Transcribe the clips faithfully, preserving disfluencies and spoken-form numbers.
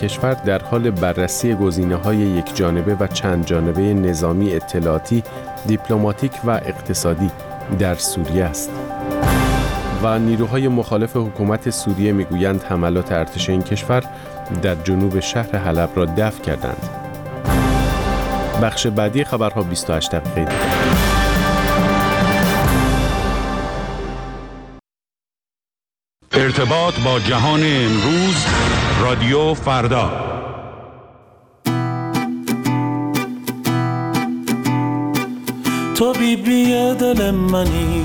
کشور در حال بررسی گزینه‌های یک جانبه و چند جانبه نظامی، اطلاعاتی، دیپلماتیک و اقتصادی در سوریه است. و نیروهای مخالف حکومت سوریه میگویند حملات ارتش این کشور در جنوب شهر حلب را دفع کردند. بخش بعدی خبرها بیست و هشت دقیقه. ارتباط با جهان امروز، رادیو فردا. تو بی بی دل منی،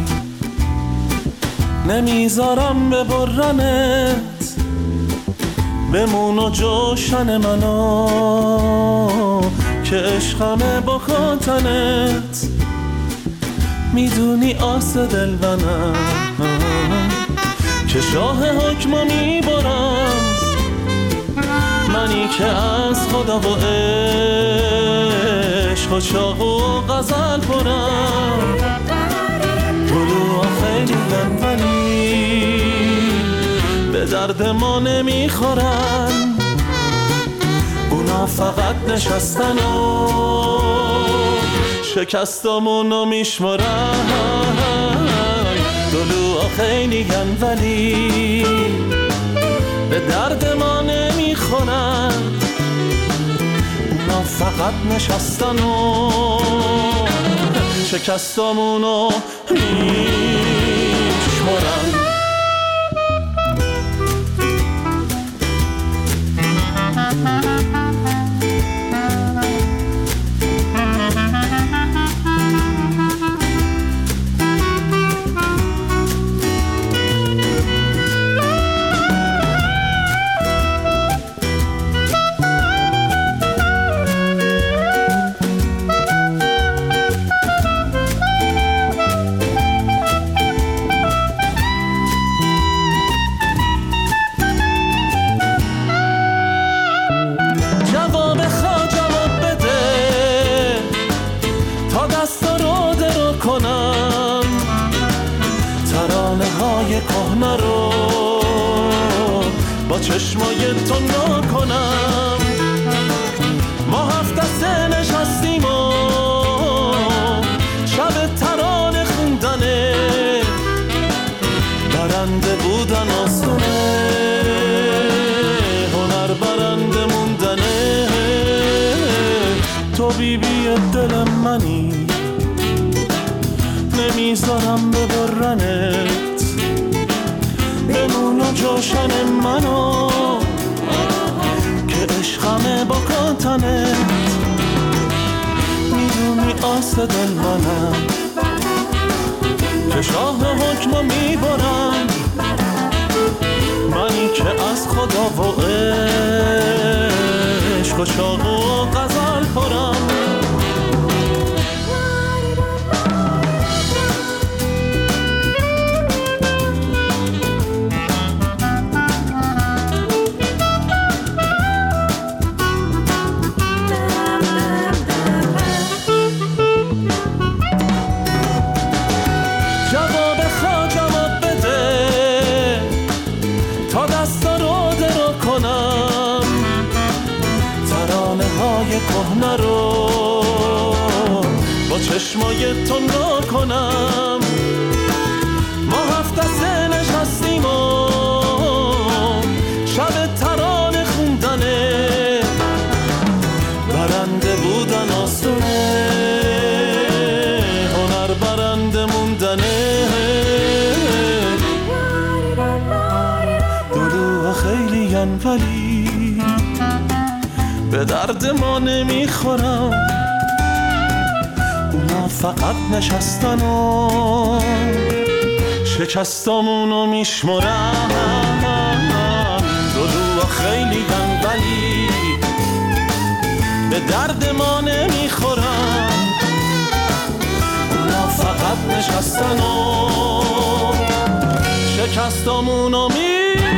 نمیذارم ببرنت، بمون و جوشن منو که عشقمه با خاطنت. میدونی آس دل منم که شاه حکمو میبرم، منی که از خدا و عشق و چاق و غزل پرم. گلوها خیلی لنفنی به درد ما نمیخورن، اونا فقط نشستن و شکستامونو میشمرن. گلوها خیلی گن ولی به درد ما نمیخورن، اونا فقط نشستن و شکستامونو میشمرن. کهنه رو با چشمای تو نکنم. ما هفت دسته نشستیم و شب ترانه خوندنه، برنده بودن آسونه، هنر برنده موندنه. تو بی بی دل منی، نمیذارم ببرنت، بمون و جوشن منو که عشقمه با کاتنت. میدونی آس دل منم که شاه حکمو میبرم، منی که از خدا و عشق و چاق و غزل پرم. کهنه رو با چشمای تو نکنم. ما هفت دسته نشستیم و شب ترانه خوندنه، برنده بودن آسونه، هنر برنده موندنه. دلوها خیلی ین ولی به درد ما نمیخورم، اونا فقط نشستن و شکستامونو میشمرن. دلوها خیلی گن ولی به درد ما نمیخورن، اونا فقط نشستن و شکستامونو میشمرن.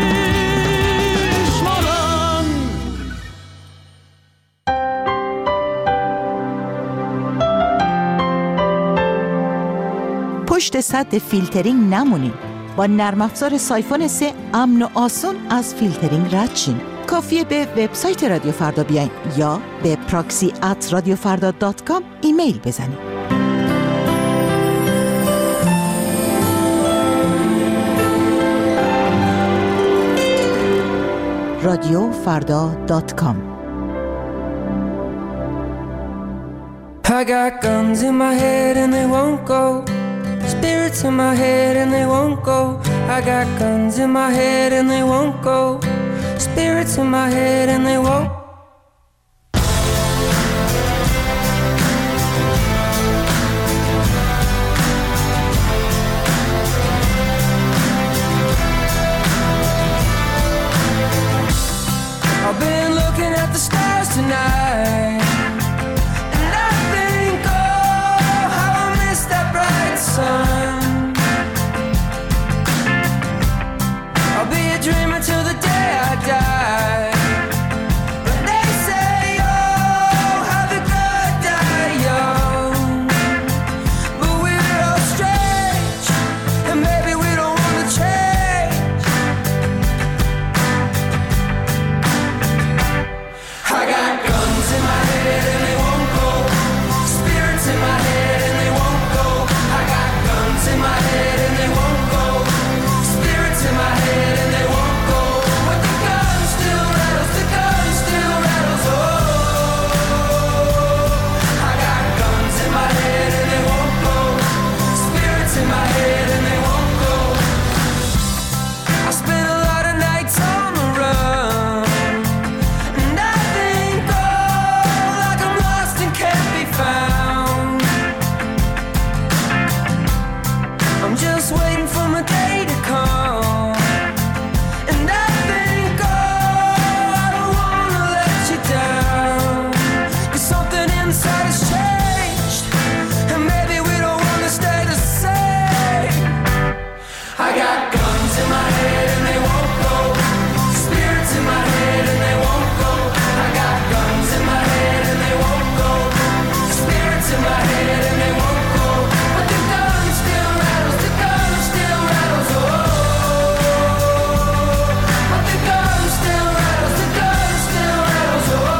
پشت سد فیلترینگ نمونین. با نرم افزار سایفون سه امن و آسون از فیلترینگ رد شین. کافیه به وبسایت رادیو فردا بیاین یا به پراکسی ات رادیو فردا دات کام ایمیل بزنید. رادیو فردا دات کام. I got guns in my head and they won't go. Spirits in my head and they won't go. I got guns in my head and they won't go. Spirits in my head and they won't. I've been looking at the stars tonight. Sun. I'll be a dreamer till the day I die. But they say, oh, have a good die young. But we're all strange, and maybe we don't want to change. I got guns in my head and they won't go. Spirits in my head and they won't go. In my head and they won't go. Spirits in my head and they won't go. But the gun still rattles, the gun still rattles. Oh, I got guns in my head and they won't go. Spirits in my head and they won't go. I spent a lot of nights on the run, and I think, oh, like I'm lost and can't be found. I'm just waiting for my day to come. And I think, oh, I don't wanna let you down. 'Cause something inside has changed, and maybe we don't wanna stay the same. I got guns in my head and they won't go. Spirits in my head and they won't go. I got guns in my head and they won't go. Spirits in my head and they won't go. But the gun still rattles, the gun still rattles, oh. But the gun still rattles, the gun still rattles, oh.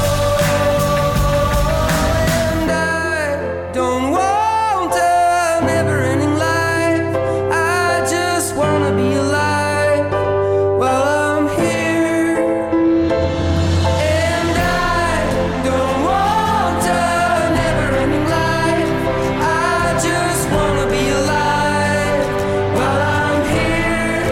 And I don't want a never-ending life. I just wanna be alive while I'm here. And I don't want a never-ending life. I just wanna be alive while I'm here.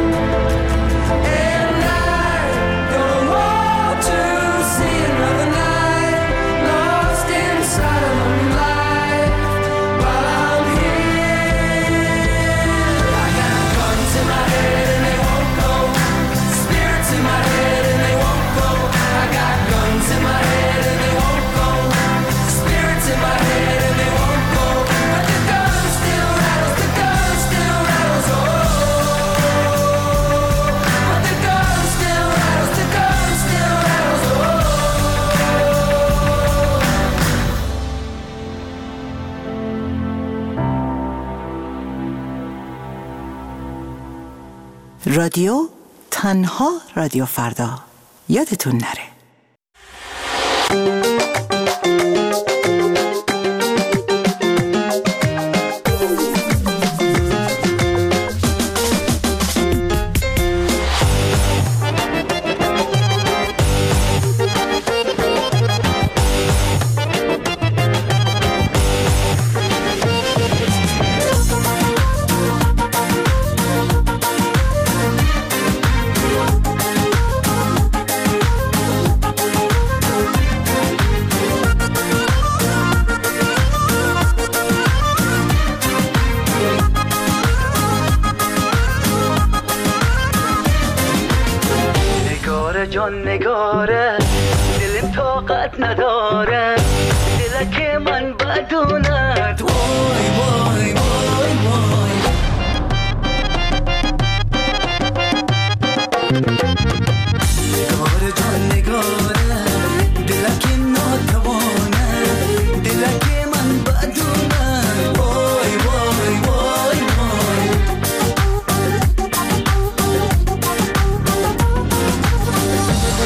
And I don't want to see another night lost inside a lonely life while I'm here. I got guns in my head and they won't go. Spirits in my head and they won't go. I got guns in my head and they won't go. Spirits in my head and they won't go. But the gun still rattles, the gun still rattles, oh. But the gun still rattles, the gun still rattles, oh. رادیو تنها رادیو فردا. یادتون نره. جان نگاره دلم طاقت نداره دلک من بدوند وای وای وای وای نگاره جان نگاره دلک ناتوانه دلک من بدوند وای وای وای وای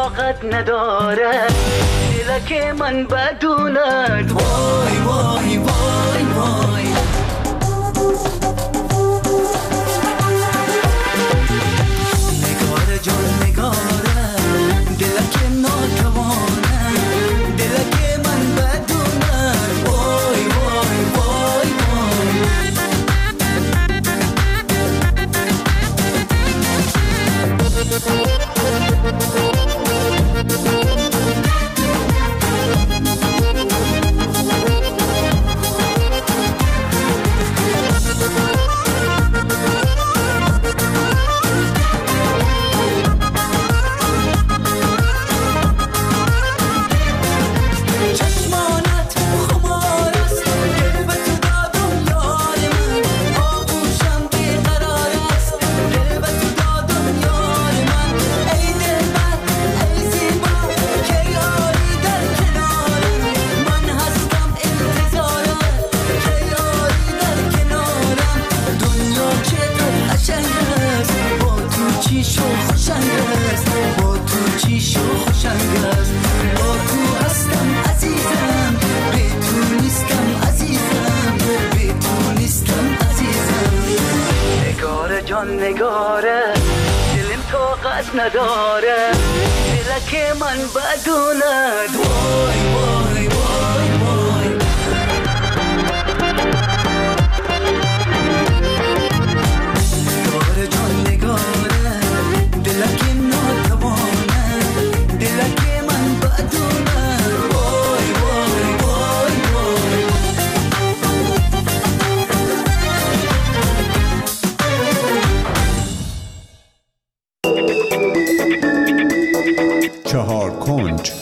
طاقت نداره دلک من بدوند وای وای وای وای نگاره جان نگاره دلک ناتوانه دلک من بدوند وای وای وای وای نگاره دلم طاقت نداره دلک من بدوند وای وای وای وای نگاره جان نگاره دلک ناتوانه دلک من بدوند وای وای وای وای چهار کنج.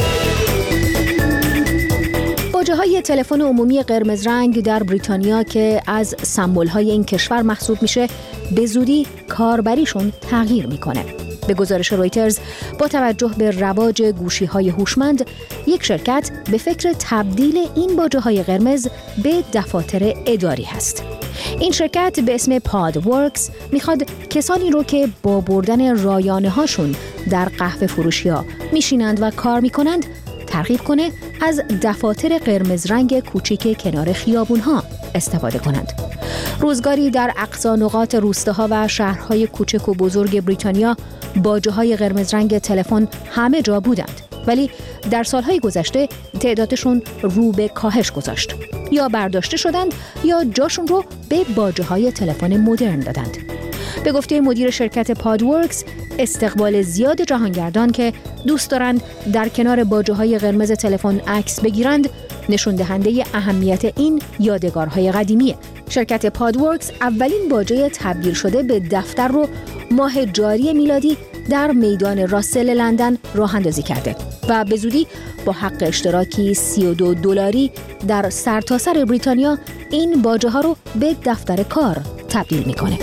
باجه‌های تلفن عمومی قرمز رنگ در بریتانیا که از سمبول‌های این کشور محسوب میشه به زودی کاربریشون تغییر میکنه. به گزارش رویترز با توجه به رواج گوشی‌های هوشمند یک شرکت به فکر تبدیل این باجه‌های قرمز به دفاتر اداری هست. این شرکت به اسم پادورکس میخواد کسانی رو که با بردن رایانه هاشون در قهوه فروشی‌ها میشینند و کار میکنند ترغیب کنه از دفاتر قرمز رنگ کوچیک کنار خیابون‌ها استفاده کنند. روزگاری در اقصا نقاط روستاها و شهرهای کوچک و بزرگ بریتانیا باجه‌های قرمز رنگ تلفن همه جا بودند، ولی در سالهای گذشته تعدادشون رو به کاهش گذاشت. یا برداشته شدند یا جاشون رو به باجه‌های تلفن مدرن دادند. به گفته مدیر شرکت پادورکس، استقبال زیاد جهانگردان که دوست دارند در کنار باجه‌های قرمز تلفن عکس بگیرند نشون دهنده اهمیت این یادگارهای قدیمیه. شرکت پادورکس اولین باجه تبدیل شده به دفتر رو ماه جاری میلادی در میدان راسل لندن راه اندازی کرده و به زودی با حق اشتراکی سی و دو دلاری در سرتاسر بریتانیا این باجه ها رو به دفتر کار تبدیل میکنه.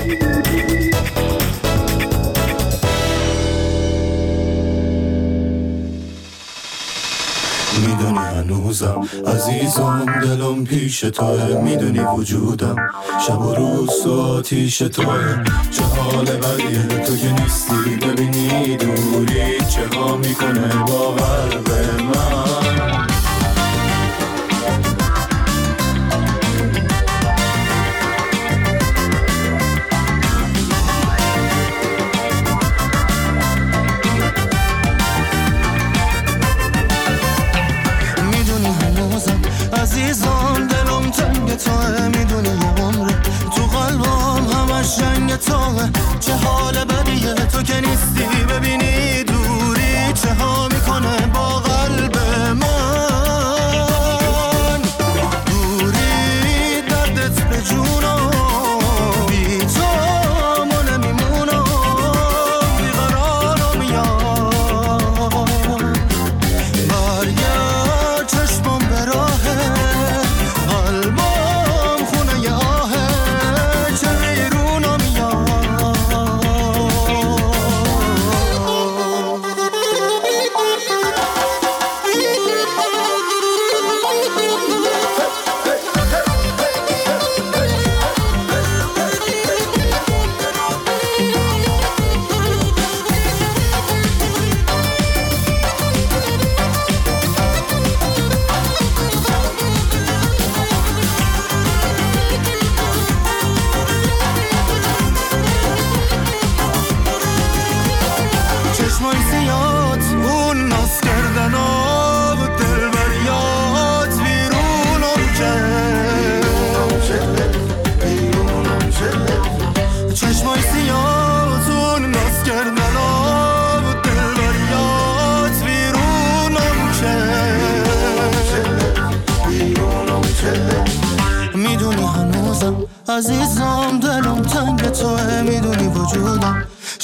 میدونی هنوزم عزیزم دلم پیش توه میدونی وجودم شب و روز تو آتیش توه چه حال بدیه تو که نیستی ببینی دوری چه ها میکنه با قلب من عزیزم دلم تنگ توه میدونی یه عمره تو قلبم همش جنگ توه چه حال بدیه تو که نیستی ببینی دوری چه ها میکنه با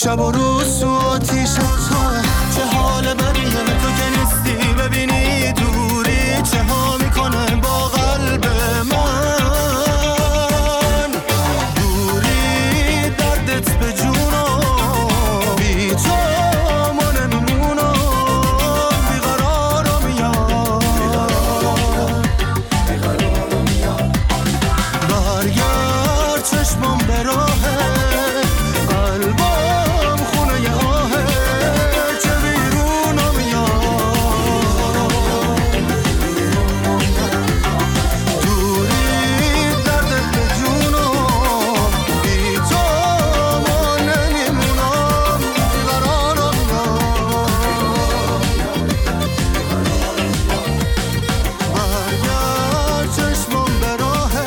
شب و روز تو آتیش توه. چه حال بدیه تو که نیستی ببینی دوری چه ها میکنه با قلب من. دوری دردت به جونم بی تو ما نمیمونم بیقرارم یاد برگرد چشمم به راهه قلبم خونه ی آهه چه بیرونم یاد دوری دردت به جونم بی تو ما نمیمونم بیقرارم یاد برگرد چشمم به راهه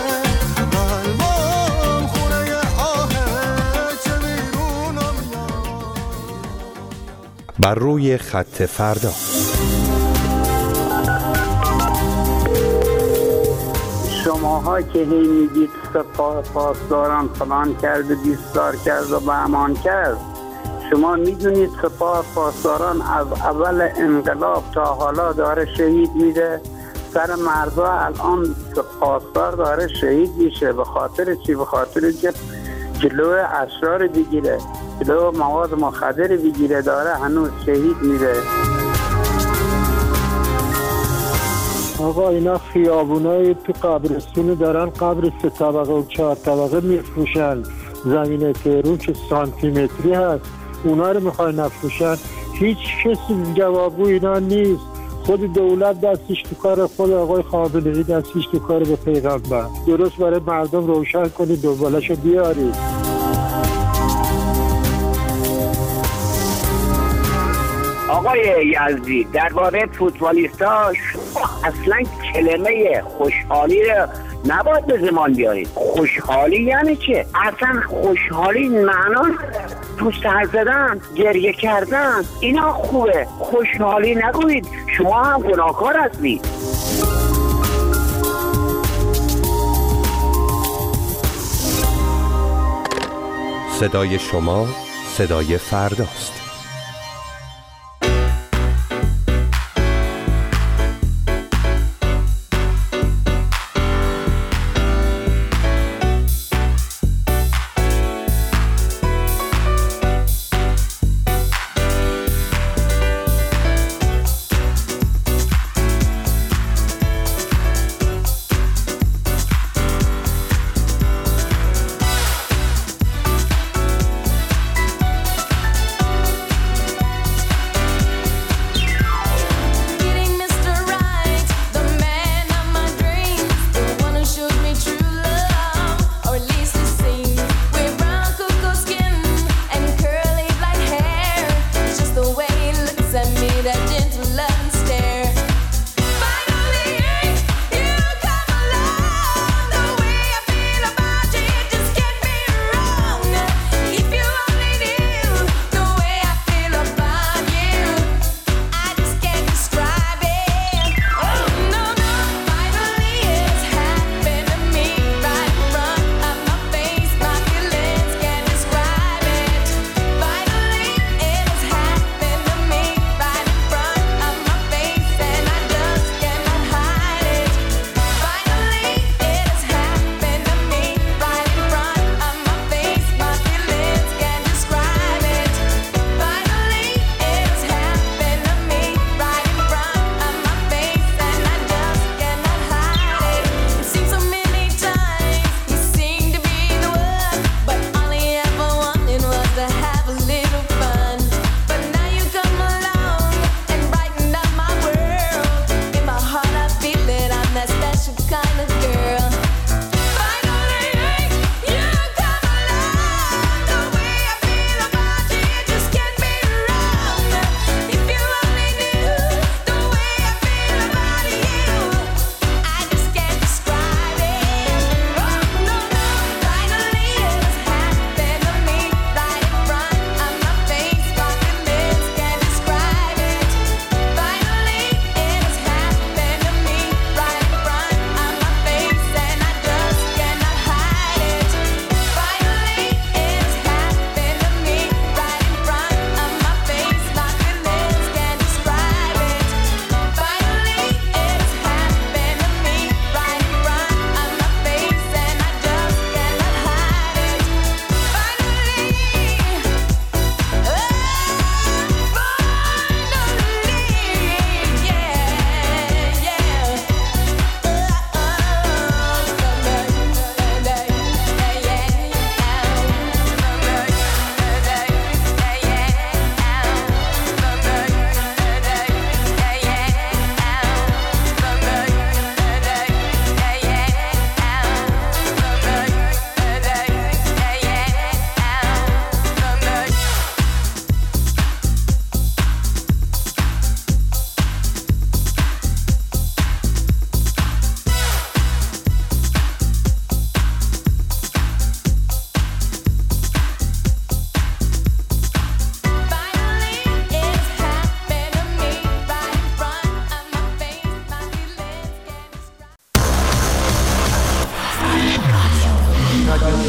قلبم خونه ی آهه چه بیرونم یاد. بر روی خط فردا. شماها که هی میگید سپاه پاسداران فلان کرد و بیستار کرد و به امان کرد، شما میدونید سپاه پاسداران از اول انقلاب تا حالا داره شهید میده؟ سر مرزا الان پاسدار داره شهید میشه. به خاطر چی؟ به خاطر که جلو اشرار بگیره، جلو مواد مخدر بگیره، داره هنوز شهید میره. آقا اینا خیابونای تو قبرستون دارن قبر سه طبقه و چهار طبقه میفروشن. زمین تهرون که سانتی متری هست اونا رو میخوای نفروشن. هیچ کسی جوابگو اینا نیست. خود دولت دستش تو کار، خود آقای خامنه‌ای دستش تو کار به پیغمبر. درست برای مردم روشن کنید دنبالشو بیارید. آقای یزدی درباره فوتبالیستا اصلا کلمه خوشحالی رو نباید به زمان بیارید. خوشحالی یعنی چه؟ اصلا خوشحالی معنا تو سر زدن، گریه کردن اینا خوبه. خوشحالی نگویید، شما هم گناهکار هستید. صدای شما صدای فرداست.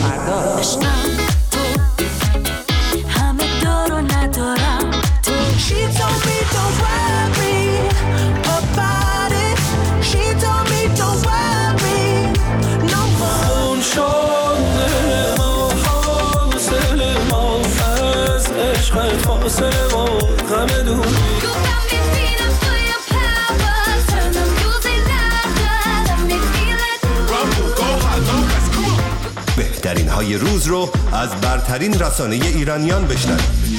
فردا. همه دارو ندارم تو. She told me don't worry about it. She told me don't worry no more. اون شده ما حاصل ما از عشقت فاصله ما غم دوری. بهترین های روز رو از برترین رسانه ایرانیان بشنوید.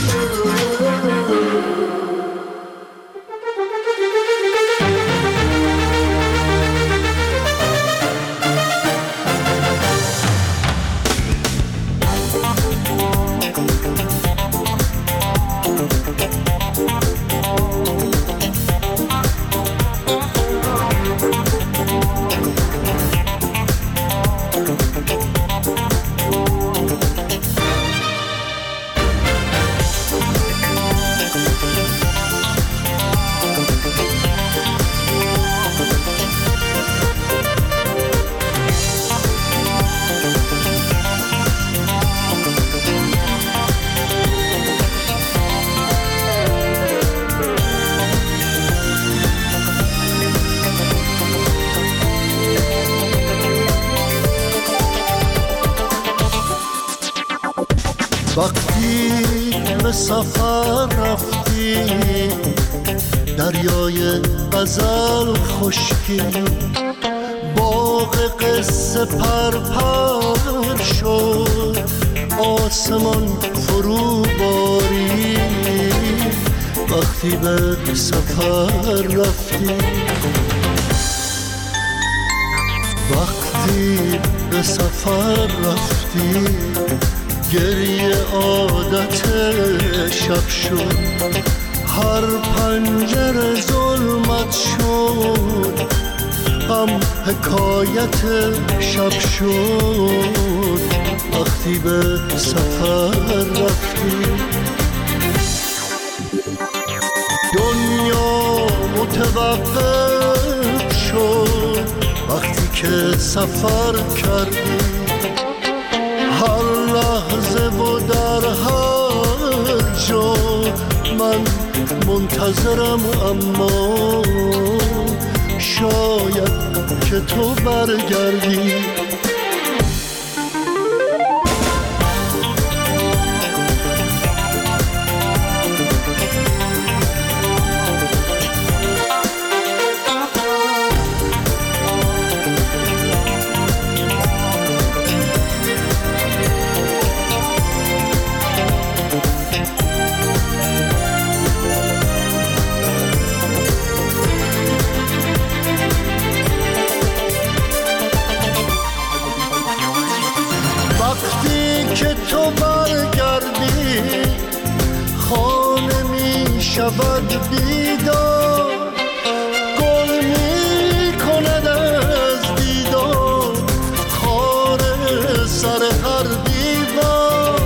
وقتی به سفر رفتی دریای غزل خشکی، باغ قصه پرپر شد آسمان فرو باری. وقتی به سفر رفتی وقتی به سفر رفتی گریه عادت شب شد، هر پنجره ظلمت شد، غم حکایت شب شد. وقتی به سفر رفتی دنیا متوقف شد. وقتی که سفر کردی هر لحظه و در هر جا من منتظرم، اما شاید که تو برگردی. شود بیدار، گل می کند از دیدار خار سر هر دیوار.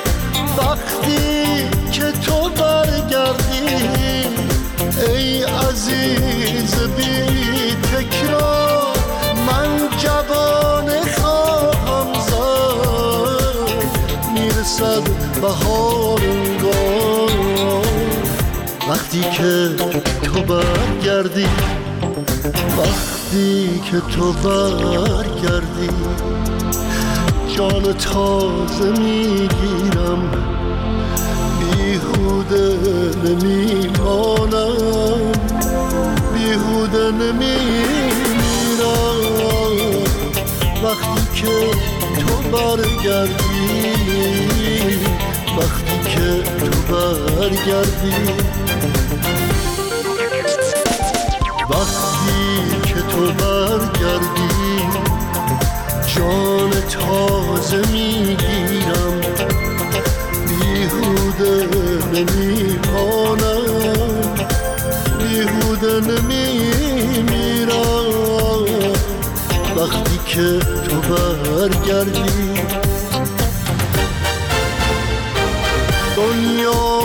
وقتی که تو برگردی ای عزیز بی تکرار، من جوانه خواهم زد، میرسد بهار انگار. وقتی که تو برگردی وقتی که تو برگردی جان تازه میگیرم، بیهوده نمیمانم، بیهوده نمیمیرم. وقتی که تو برگردی وقتی که تو برگردی وقتی که تو برگردی جان تازه میگیرم، بیهوده نمیمانم، بیهوده نمیمیرم. وقتی که تو برگردی دنیا